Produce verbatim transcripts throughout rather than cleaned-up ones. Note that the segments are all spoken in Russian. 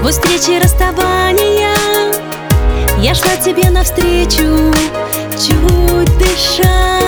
Сквозь встречи и расставания я шла тебе навстречу, чуть дыша.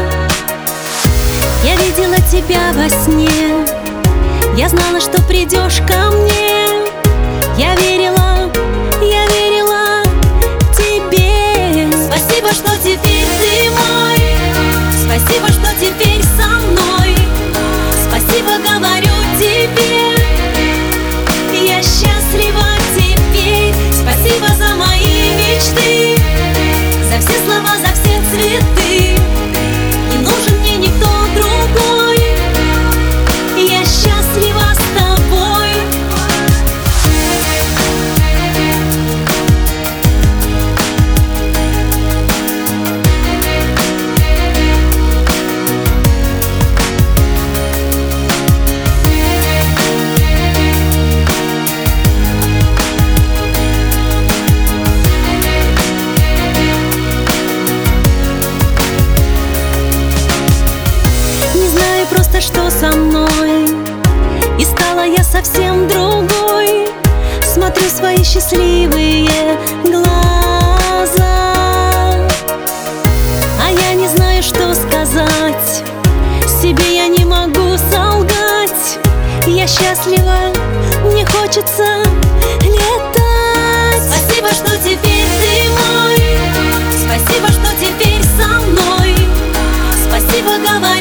Я видела тебя во сне, я знала, что придешь ко мне. Я верила, я верила тебе. Спасибо, что теперь ты мой, спасибо, что теперь со мной. Спасибо, говорю тебе, я счастлива теперь. Спасибо за мои мечты, за все слова, за все цветы. Не нужен мне никто другой, я счастлива с тобой. Просто что со мной, и стала я совсем другой. Смотрю в свои счастливые глаза, а я не знаю, что сказать. Себе я не могу солгать. Я счастлива, мне хочется летать. Спасибо, что теперь ты мой, спасибо, что теперь со мной. Спасибо, говорю